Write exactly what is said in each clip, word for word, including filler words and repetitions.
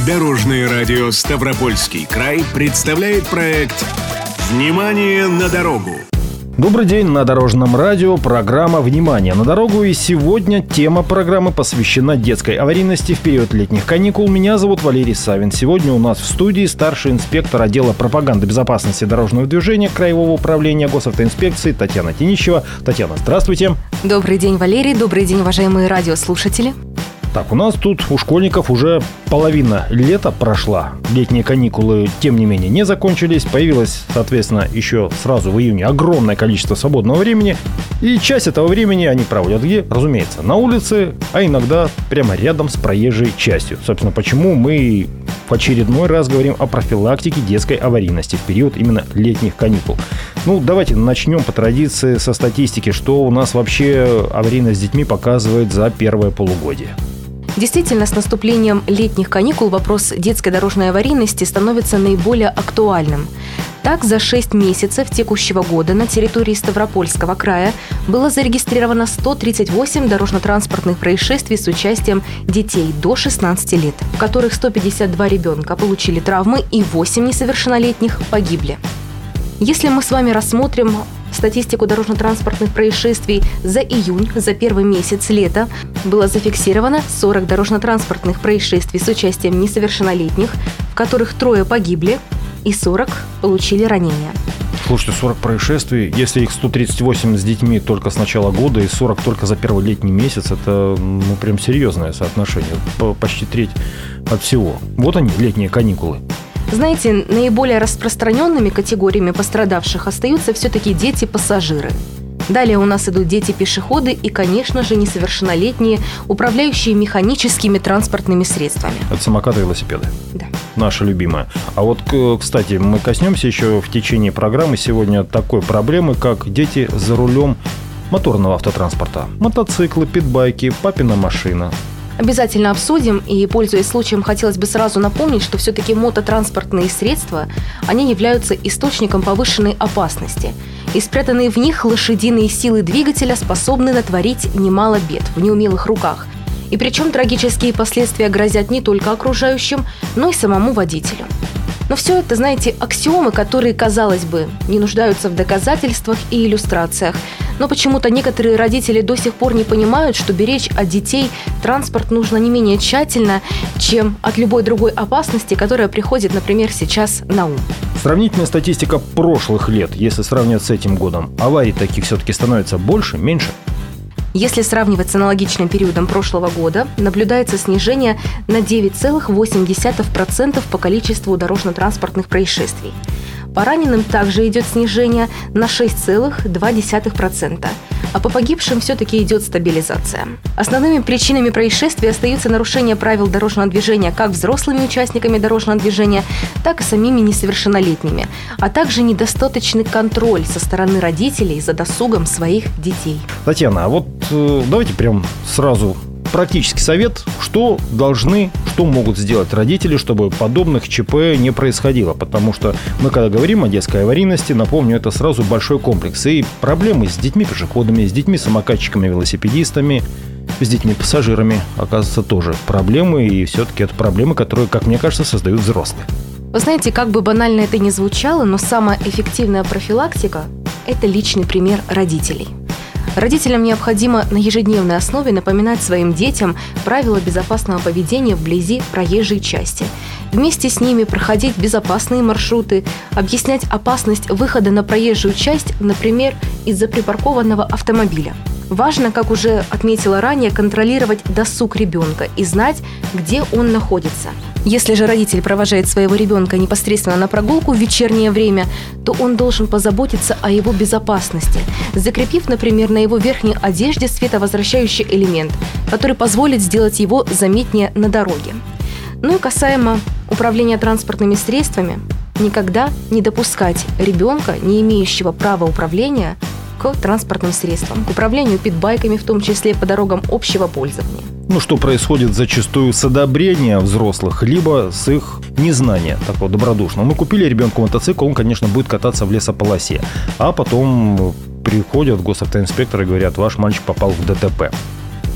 Дорожное радио «Ставропольский край» представляет проект «Внимание на дорогу». Добрый день, на Дорожном радио программа «Внимание на дорогу». И сегодня тема программы посвящена детской аварийности в период летних каникул. Меня зовут Валерий Савин. Сегодня у нас в студии старший инспектор отдела пропаганды безопасности дорожного движения Краевого управления госавтоинспекции Татьяна Тинищева. Татьяна, здравствуйте. Добрый день, Валерий. Добрый день, уважаемые радиослушатели. Так, у нас тут у школьников уже половина лета прошла. Летние каникулы, тем не менее, не закончились. Появилось, соответственно, еще сразу в июне огромное количество свободного времени. И часть этого времени они проводят где? Разумеется, на улице, а иногда прямо рядом с проезжей частью. Собственно, почему мы в очередной раз говорим о профилактике детской аварийности в период именно летних каникул. Ну, давайте начнем по традиции со статистики, что у нас вообще аварийность с детьми показывает за первое полугодие. Действительно, с наступлением летних каникул вопрос детской дорожной аварийности становится наиболее актуальным. Так, за шесть месяцев текущего года на территории Ставропольского края было зарегистрировано сто тридцать восемь дорожно-транспортных происшествий с участием детей до шестнадцати лет, в которых сто пятьдесят два ребенка получили травмы и восемь несовершеннолетних погибли. Если мы с вами рассмотрим статистику дорожно-транспортных происшествий за июнь, за первый месяц лета, было зафиксировано сорок дорожно-транспортных происшествий с участием несовершеннолетних, в которых трое погибли и сорок получили ранения. Слушайте, сорок происшествий, если их сто тридцать восемь с детьми только с начала года и сорок только за первый летний месяц, это ну прям серьезное соотношение, почти треть от всего. Вот они, летние каникулы. Знаете, наиболее распространенными категориями пострадавших остаются все-таки дети-пассажиры. Далее у нас идут дети-пешеходы и, конечно же, несовершеннолетние, управляющие механическими транспортными средствами. Это самокаты и велосипеды. Да. Наша любимая. А вот, кстати, мы коснемся еще в течение программы сегодня такой проблемы, как дети за рулем моторного автотранспорта. Мотоциклы, питбайки, папина машина. Обязательно обсудим, и, пользуясь случаем, хотелось бы сразу напомнить, что все-таки мототранспортные средства, они являются источником повышенной опасности. И спрятанные в них лошадиные силы двигателя способны натворить немало бед в неумелых руках. И причем трагические последствия грозят не только окружающим, но и самому водителю. Но все это, знаете, аксиомы, которые, казалось бы, не нуждаются в доказательствах и иллюстрациях. Но почему-то некоторые родители до сих пор не понимают, что беречь от детей транспорт нужно не менее тщательно, чем от любой другой опасности, которая приходит, например, сейчас на ум. Сравнительная статистика прошлых лет, если сравнивать с этим годом, аварий таких все-таки становится больше, меньше? Если сравнивать с аналогичным периодом прошлого года, наблюдается снижение на девять целых восемь десятых процента по количеству дорожно-транспортных происшествий. По раненым также идет снижение на шесть целых две десятых процента, а по погибшим все-таки идет стабилизация. Основными причинами происшествий остаются нарушения правил дорожного движения как взрослыми участниками дорожного движения, так и самими несовершеннолетними, а также недостаточный контроль со стороны родителей за досугом своих детей. Татьяна, а вот э, давайте прям сразу практический совет, что должны, что могут сделать родители, чтобы подобных ЧП не происходило. Потому что мы, когда говорим о детской аварийности, напомню, это сразу большой комплекс. И проблемы с детьми-пешеходами, с детьми-самокатчиками, велосипедистами, с детьми-пассажирами, оказывается, тоже проблемы. И все-таки это проблемы, которые, как мне кажется, создают взрослые. Вы знаете, как бы банально это ни звучало, но самая эффективная профилактика – это личный пример родителей. Родителям необходимо на ежедневной основе напоминать своим детям правила безопасного поведения вблизи проезжей части. Вместе с ними проходить безопасные маршруты, объяснять опасность выхода на проезжую часть, например, из-за припаркованного автомобиля. Важно, как уже отметила ранее, контролировать досуг ребенка и знать, где он находится. Если же родитель провожает своего ребенка непосредственно на прогулку в вечернее время, то он должен позаботиться о его безопасности, закрепив, например, на его верхней одежде световозвращающий элемент, который позволит сделать его заметнее на дороге. Ну и касаемо управления транспортными средствами, никогда не допускать ребенка, не имеющего права управления, к транспортным средствам, к управлению питбайками, в том числе по дорогам общего пользования. Ну, что происходит зачастую с одобрения взрослых, либо с их незнания такого добродушного. Мы купили ребенку мотоцикл, он, конечно, будет кататься в лесополосе, а потом приходят госавтоинспекторы и говорят: ваш мальчик попал в ДТП.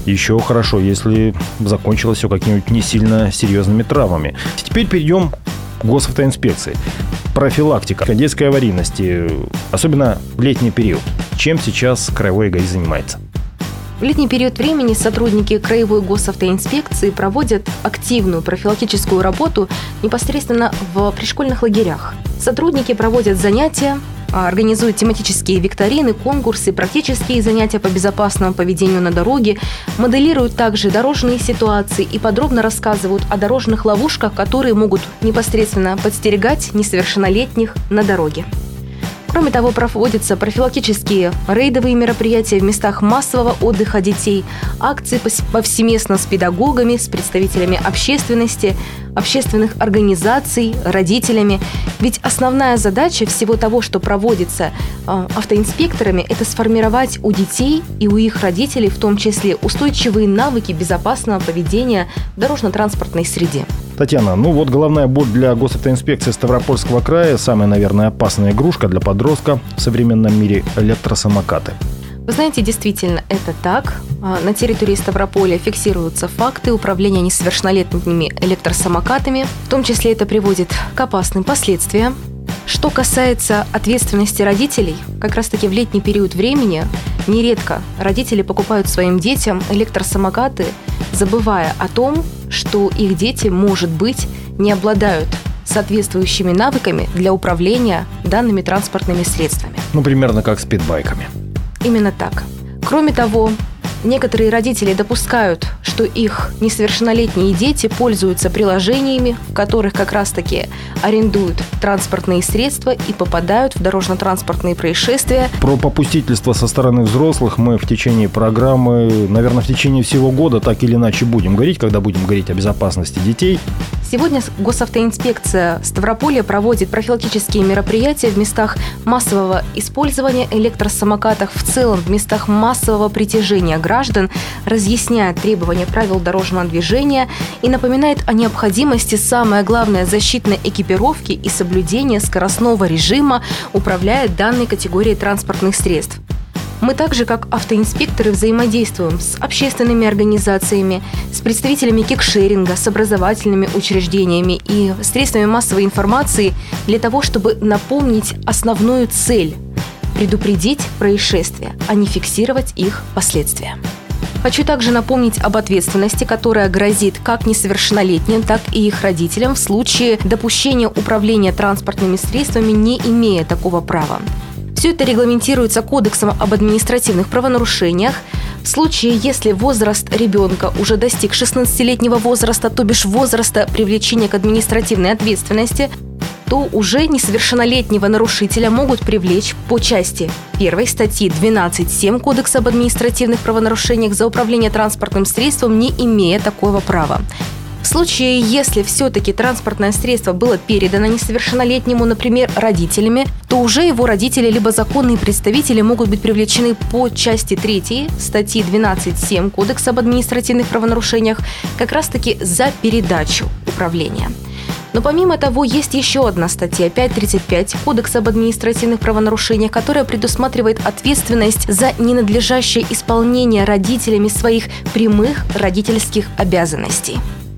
Еще хорошо, если закончилось все какими-нибудь не сильно серьезными травмами. Теперь перейдем к госавтоинспекции. Профилактика детской аварийности, особенно в летний период. Чем сейчас краевой ГАИ занимается? В летний период времени сотрудники краевой госавтоинспекции проводят активную профилактическую работу непосредственно в пришкольных лагерях. Сотрудники проводят занятия, организуют тематические викторины, конкурсы, практические занятия по безопасному поведению на дороге, моделируют также дорожные ситуации и подробно рассказывают о дорожных ловушках, которые могут непосредственно подстерегать несовершеннолетних на дороге. Кроме того, проводятся профилактические рейдовые мероприятия в местах массового отдыха детей, акции повсеместно с педагогами, с представителями общественности, общественных организаций, родителями. Ведь основная задача всего того, что проводится э, автоинспекторами, это сформировать у детей и у их родителей в том числе устойчивые навыки безопасного поведения в дорожно-транспортной среде. Татьяна, ну вот головная боль для госавтоинспекции Ставропольского края, самая, наверное, опасная игрушка для подростка в современном мире – электросамокаты. Вы знаете, действительно, это так. На территории Ставрополя фиксируются факты управления несовершеннолетними электросамокатами. В том числе это приводит к опасным последствиям. Что касается ответственности родителей, как раз-таки в летний период времени нередко родители покупают своим детям электросамокаты, забывая о том, что их дети, может быть, не обладают соответствующими навыками для управления данными транспортными средствами. Ну, примерно как с питбайками. Именно так. Кроме того, некоторые родители допускают, что их несовершеннолетние дети пользуются приложениями, в которых как раз-таки арендуют транспортные средства и попадают в дорожно-транспортные происшествия. Про попустительство со стороны взрослых мы в течение программы, наверное, в течение всего года так или иначе будем говорить, когда будем говорить о безопасности детей. Сегодня госавтоинспекция Ставрополья проводит профилактические мероприятия в местах массового использования электросамокатов, в целом в местах массового притяжения граждан, разъясняет требования правил дорожного движения и напоминает о необходимости, самое главное, защитной экипировки и соблюдения скоростного режима, управляя данной категорией транспортных средств. Мы также, как автоинспекторы, взаимодействуем с общественными организациями, с представителями кикшеринга, с образовательными учреждениями и средствами массовой информации для того, чтобы напомнить основную цель – предупредить происшествия, а не фиксировать их последствия. Хочу также напомнить об ответственности, которая грозит как несовершеннолетним, так и их родителям в случае допущения управления транспортными средствами, не имея такого права. Все это регламентируется Кодексом об административных правонарушениях. В случае, если возраст ребенка уже достиг шестнадцатилетнего возраста, то бишь возраста привлечения к административной ответственности, то уже несовершеннолетнего нарушителя могут привлечь по части первой статьи двенадцать семь Кодекса об административных правонарушениях за управление транспортным средством, не имея такого права. В случае, если все-таки транспортное средство было передано несовершеннолетнему, например, родителями, то уже его родители либо законные представители могут быть привлечены по части третьей статьи двенадцать семь Кодекса об административных правонарушениях как раз-таки за передачу управления. Но помимо того, есть еще одна статья пятьсот тридцать пять Кодекса об административных правонарушениях, которая предусматривает ответственность за ненадлежащее исполнение родителями своих прямых родительских обязанностей.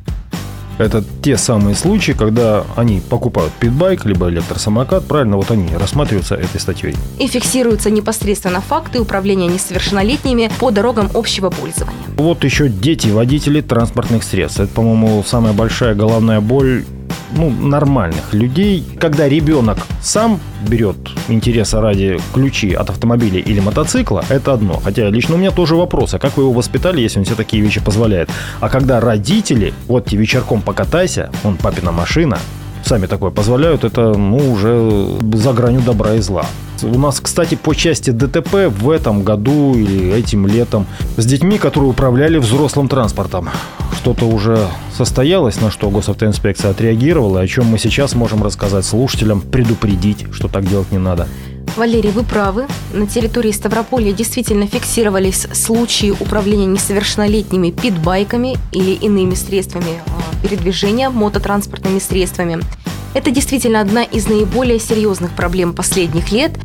Это те самые случаи, когда они покупают питбайк либо электросамокат, правильно, вот они рассматриваются этой статьей. И фиксируются непосредственно факты управления несовершеннолетними по дорогам общего пользования. Вот еще дети-водители транспортных средств. Это, по-моему, самая большая головная боль ну, нормальных людей. Когда ребенок сам берет интереса ради ключи от автомобиля или мотоцикла, это одно. Хотя лично у меня тоже вопрос, а как вы его воспитали, если он себе такие вещи позволяет? А когда родители, вот тебе вечерком покатайся, он папина машина, сами такое позволяют, это ну уже за гранью добра и зла. У нас, кстати, по части ДТП в этом году или этим летом с детьми, которые управляли взрослым транспортом, что-то уже состоялось, на что госавтоинспекция отреагировала, о чем мы сейчас можем рассказать слушателям, предупредить, что так делать не надо. Валерий, вы правы. На территории Ставрополья действительно фиксировались случаи управления несовершеннолетними питбайками или иными средствами передвижения, мототранспортными средствами. Это действительно одна из наиболее серьезных проблем последних лет.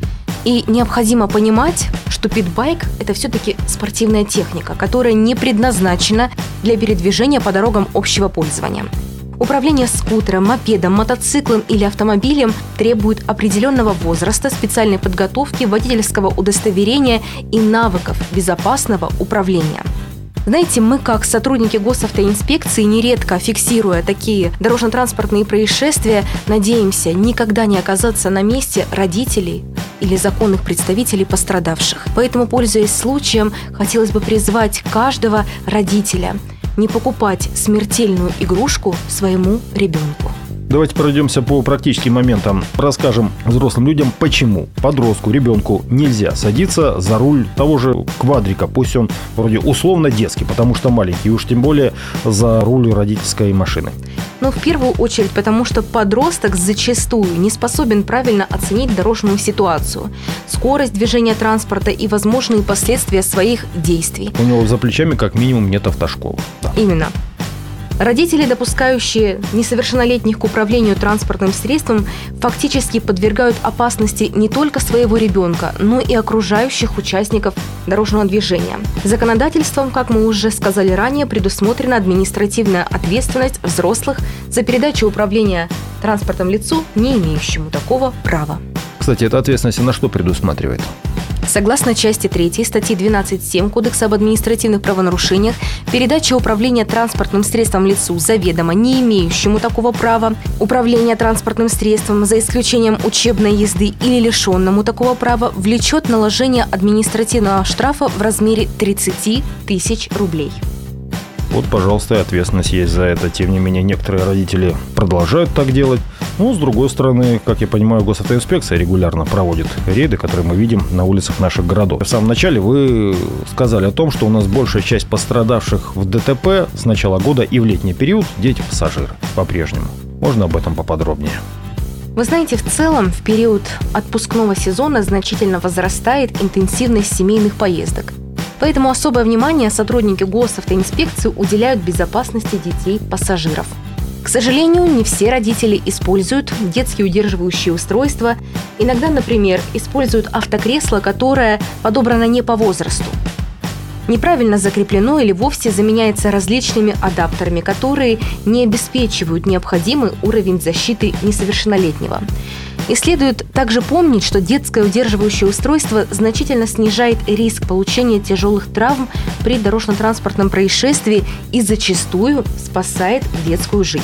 И необходимо понимать, что питбайк – это все-таки спортивная техника, которая не предназначена для передвижения по дорогам общего пользования. Управление скутером, мопедом, мотоциклом или автомобилем требует определенного возраста, специальной подготовки, водительского удостоверения и навыков безопасного управления. Знаете, мы, как сотрудники госавтоинспекции, нередко фиксируя такие дорожно-транспортные происшествия, надеемся никогда не оказаться на месте родителей или законных представителей пострадавших. Поэтому, пользуясь случаем, хотелось бы призвать каждого родителя не покупать смертельную игрушку своему ребенку. Давайте пройдемся по практическим моментам. Расскажем взрослым людям, почему подростку, ребенку нельзя садиться за руль того же квадрика. Пусть он вроде условно детский, потому что маленький, и уж тем более за руль родительской машины. Но в первую очередь потому, что подросток зачастую не способен правильно оценить дорожную ситуацию, скорость движения транспорта и возможные последствия своих действий. У него за плечами как минимум нет автошколы. Да. Именно. Родители, допускающие несовершеннолетних к управлению транспортным средством, фактически подвергают опасности не только своего ребенка, но и окружающих участников дорожного движения. Законодательством, как мы уже сказали ранее, предусмотрена административная ответственность взрослых за передачу управления транспортом лицу, не имеющему такого права. Кстати, эта ответственность на что предусматривает? Согласно части третьей статьи двенадцать семь Кодекса об административных правонарушениях, передача управления транспортным средством лицу, заведомо не имеющему такого права, управление транспортным средством, за исключением учебной езды или лишенному такого права, влечет наложение административного штрафа в размере тридцать тысяч рублей. Вот, пожалуйста, и ответственность есть за это. Тем не менее, некоторые родители продолжают так делать. Ну, с другой стороны, как я понимаю, госавтоинспекция регулярно проводит рейды, которые мы видим на улицах наших городов. В самом начале вы сказали о том, что у нас большая часть пострадавших в ДТП с начала года и в летний период дети-пассажиры по-прежнему. Можно об этом поподробнее? Вы знаете, в целом в период отпускного сезона значительно возрастает интенсивность семейных поездок. Поэтому особое внимание сотрудники госавтоинспекции уделяют безопасности детей-пассажиров. К сожалению, не все родители используют детские удерживающие устройства. Иногда, например, используют автокресло, которое подобрано не по возрасту. Неправильно закреплено или вовсе заменяется различными адаптерами, которые не обеспечивают необходимый уровень защиты несовершеннолетнего. И следует также помнить, что детское удерживающее устройство значительно снижает риск получения тяжелых травм при дорожно-транспортном происшествии и зачастую спасает детскую жизнь.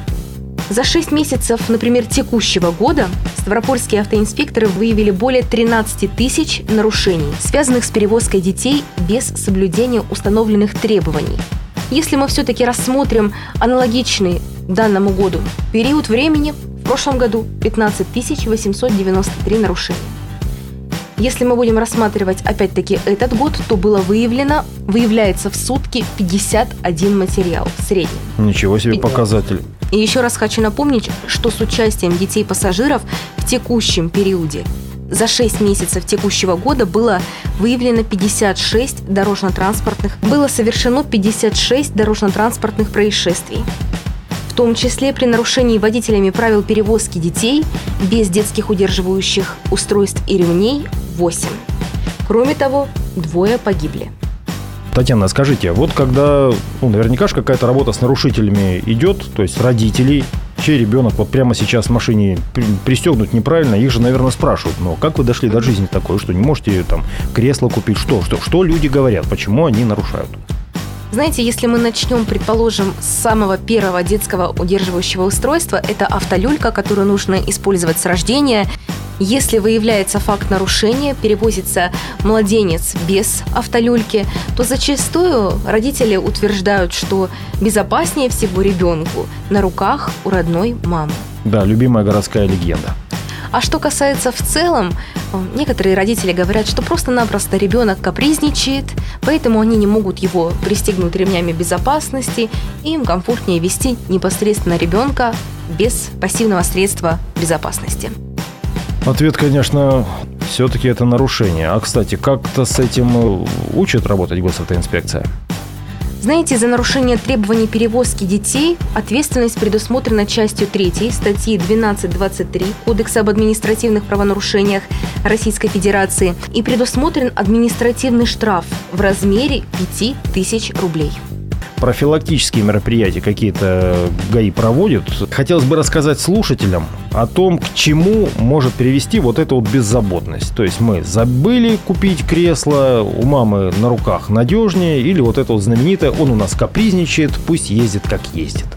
За шесть месяцев, например, текущего года ставропольские автоинспекторы выявили более тринадцать тысяч нарушений, связанных с перевозкой детей без соблюдения установленных требований. Если мы все-таки рассмотрим аналогичный данному году период времени, в прошлом году пятнадцать тысяч восемьсот девяносто три нарушения. Если мы будем рассматривать опять-таки этот год, то было выявлено, выявляется в сутки пятьдесят один материал в среднем. Ничего себе показатель. И еще раз хочу напомнить, что с участием детей-пассажиров в текущем периоде за шесть месяцев текущего года было выявлено пятьдесят шесть дорожно-транспортных, было совершено пятьдесят шесть дорожно-транспортных происшествий. В том числе при нарушении водителями правил перевозки детей без детских удерживающих устройств и ремней восемь. Кроме того, двое погибли. Татьяна, скажите, вот когда, ну, наверняка же какая-то работа с нарушителями идет, то есть родителей, чей ребенок вот прямо сейчас в машине пристегнут неправильно, их же, наверное, спрашивают, но как вы дошли до жизни такой, что не можете там кресло купить, что, что, что люди говорят, почему они нарушают? Знаете, если мы начнем, предположим, с самого первого детского удерживающего устройства, это автолюлька, которую нужно использовать с рождения. Если выявляется факт нарушения, перевозится младенец без автолюльки, то зачастую родители утверждают, что безопаснее всего ребенку на руках у родной мамы. Да, любимая городская легенда. А что касается в целом, некоторые родители говорят, что просто-напросто ребенок капризничает, поэтому они не могут его пристегнуть ремнями безопасности, и им комфортнее вести непосредственно ребенка без пассивного средства безопасности. Ответ, конечно, все-таки это нарушение. А, кстати, как-то с этим учат работать госавтоинспекция? Знаете, за нарушение требований перевозки детей ответственность предусмотрена частью третьей статьи двенадцать двадцать три Кодекса об административных правонарушениях Российской Федерации и предусмотрен административный штраф в размере пяти тысяч рублей. Профилактические мероприятия какие-то ГАИ проводят. Хотелось бы рассказать слушателям о том, к чему может привести вот эта вот беззаботность. То есть мы забыли купить кресло, у мамы на руках надежнее, или вот это вот знаменитое «он у нас капризничает, пусть ездит как ездит».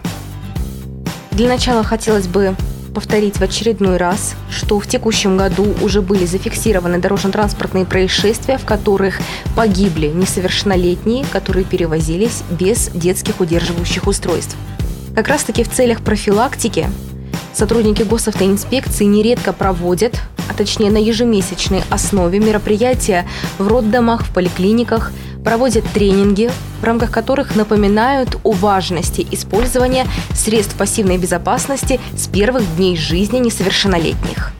Для начала хотелось бы повторить в очередной раз, что в текущем году уже были зафиксированы дорожно-транспортные происшествия, в которых погибли несовершеннолетние, которые перевозились без детских удерживающих устройств. Как раз-таки в целях профилактики сотрудники госавтоинспекции нередко проводят, а точнее на ежемесячной основе, мероприятия в роддомах, в поликлиниках, проводят тренинги, в рамках которых напоминают о важности использования средств пассивной безопасности с первых дней жизни несовершеннолетних.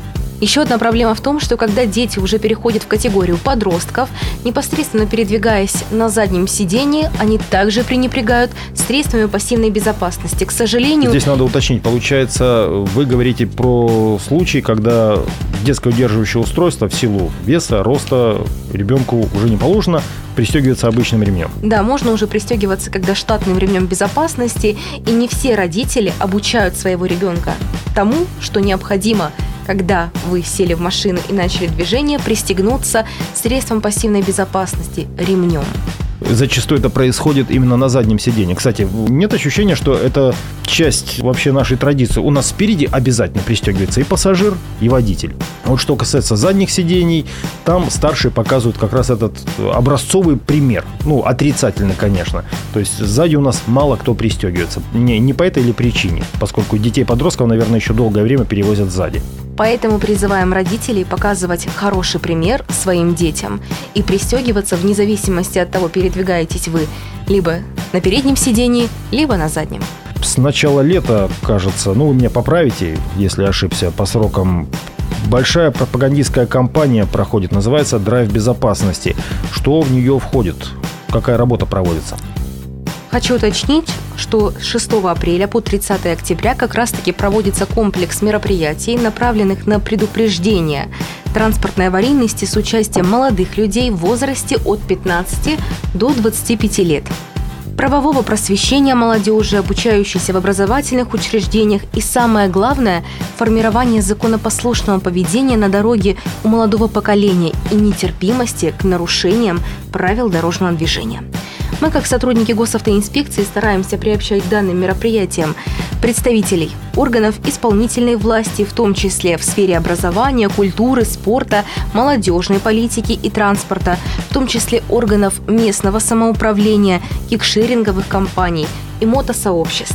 Еще одна проблема в том, что когда дети уже переходят в категорию подростков, непосредственно передвигаясь на заднем сидении, они также пренебрегают средствами пассивной безопасности. К сожалению... Здесь надо уточнить. Получается, вы говорите про случаи, когда детское удерживающее устройство в силу веса, роста ребенку уже не положено пристегиваться обычным ремнем. Да, можно уже пристегиваться, когда штатным ремнем безопасности, и не все родители обучают своего ребенка тому, что необходимо, когда вы сели в машину и начали движение, пристегнуться средством пассивной безопасности – ремнем. Зачастую это происходит именно на заднем сиденье. Кстати, нет ощущения, что это часть вообще нашей традиции. У нас спереди обязательно пристегивается и пассажир, и водитель. Вот что касается задних сидений, там старшие показывают как раз этот образцовый пример. Ну, отрицательный, конечно. То есть сзади у нас мало кто пристегивается. Не, не по этой или причине, поскольку детей-подростков, наверное, еще долгое время перевозят сзади. Поэтому призываем родителей показывать хороший пример своим детям и пристегиваться вне зависимости от того, передвигаетесь вы либо на переднем сидении, либо на заднем. С начала лета, кажется, ну вы меня поправите, если ошибся, по срокам, большая пропагандистская кампания проходит, называется «Драйв безопасности». Что в нее входит? Какая работа проводится? Хочу уточнить, что с шестого апреля по тридцатое октября как раз-таки проводится комплекс мероприятий, направленных на предупреждение транспортной аварийности с участием молодых людей в возрасте от пятнадцати до двадцати пяти лет. Правового просвещения молодежи, обучающейся в образовательных учреждениях и, самое главное, формирование законопослушного поведения на дороге у молодого поколения и нетерпимости к нарушениям правил дорожного движения. Мы, как сотрудники госавтоинспекции, стараемся приобщать к данным мероприятиям представителей органов исполнительной власти, в том числе в сфере образования, культуры, спорта, молодежной политики и транспорта, в том числе органов местного самоуправления, кикшеринговых компаний и мотосообществ.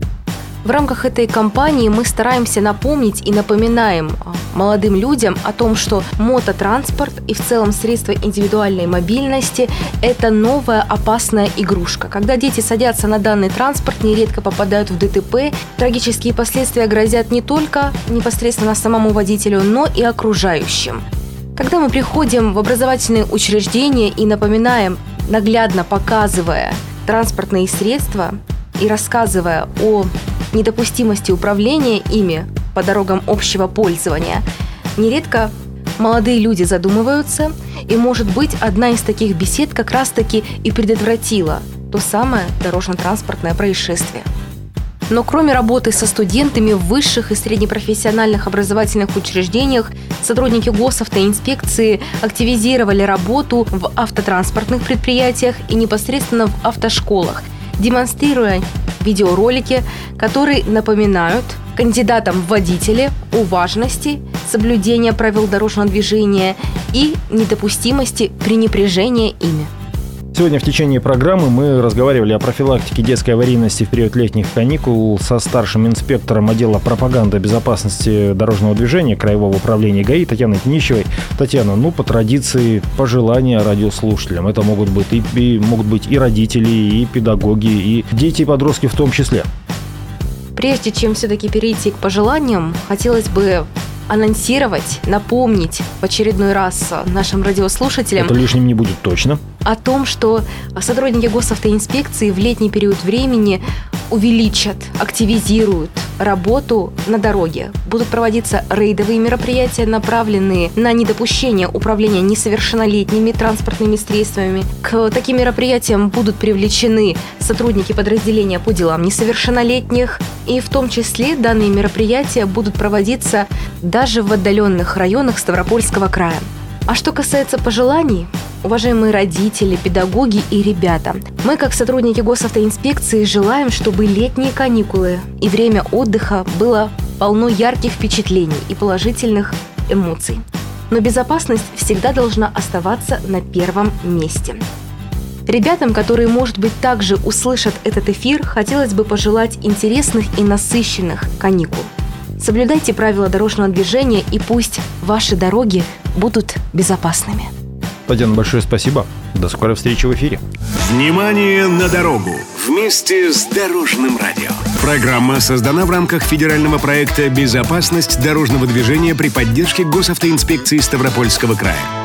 В рамках этой кампании мы стараемся напомнить и напоминаем молодым людям о том, что мототранспорт и в целом средства индивидуальной мобильности – это новая опасная игрушка. Когда дети садятся на данный транспорт, нередко попадают в ДТП. Трагические последствия грозят не только непосредственно самому водителю, но и окружающим. Когда мы приходим в образовательные учреждения и напоминаем, наглядно показывая транспортные средства и рассказывая о недопустимости управления ими по дорогам общего пользования, нередко молодые люди задумываются, и, может быть, одна из таких бесед как раз-таки и предотвратила то самое дорожно-транспортное происшествие. Но кроме работы со студентами в высших и среднепрофессиональных образовательных учреждениях, сотрудники госавтоинспекции активизировали работу в автотранспортных предприятиях и непосредственно в автошколах, демонстрируя видеоролики, которые напоминают кандидатам в водители о важности соблюдения правил дорожного движения и недопустимости пренебрежения ими. Сегодня в течение программы мы разговаривали о профилактике детской аварийности в период летних каникул со старшим инспектором отдела пропаганды безопасности дорожного движения Краевого управления ГАИ Татьяной Тинищевой. Татьяна, ну, по традиции, пожелания радиослушателям. Это могут быть и, и, могут быть и родители, и педагоги, и дети, и подростки в том числе. Прежде чем все-таки перейти к пожеланиям, хотелось бы анонсировать, напомнить в очередной раз нашим радиослушателям. Это лишним не будет точно. о том, что сотрудники госавтоинспекции в летний период времени увеличат, активизируют работу на дороге. Будут проводиться рейдовые мероприятия, направленные на недопущение управления несовершеннолетними транспортными средствами. К таким мероприятиям будут привлечены сотрудники подразделения по делам несовершеннолетних, и в том числе данные мероприятия будут проводиться даже в отдаленных районах Ставропольского края. А что касается пожеланий, уважаемые родители, педагоги и ребята, мы, как сотрудники госавтоинспекции, желаем, чтобы летние каникулы и время отдыха было полно ярких впечатлений и положительных эмоций. Но безопасность всегда должна оставаться на первом месте. Ребятам, которые, может быть, также услышат этот эфир, хотелось бы пожелать интересных и насыщенных каникул. Соблюдайте правила дорожного движения, и пусть ваши дороги будут безопасными. Татьяна, большое спасибо. До скорой встречи в эфире. Внимание на дорогу! Вместе с Дорожным радио. Программа создана в рамках федерального проекта «Безопасность дорожного движения» при поддержке Госавтоинспекции Ставропольского края.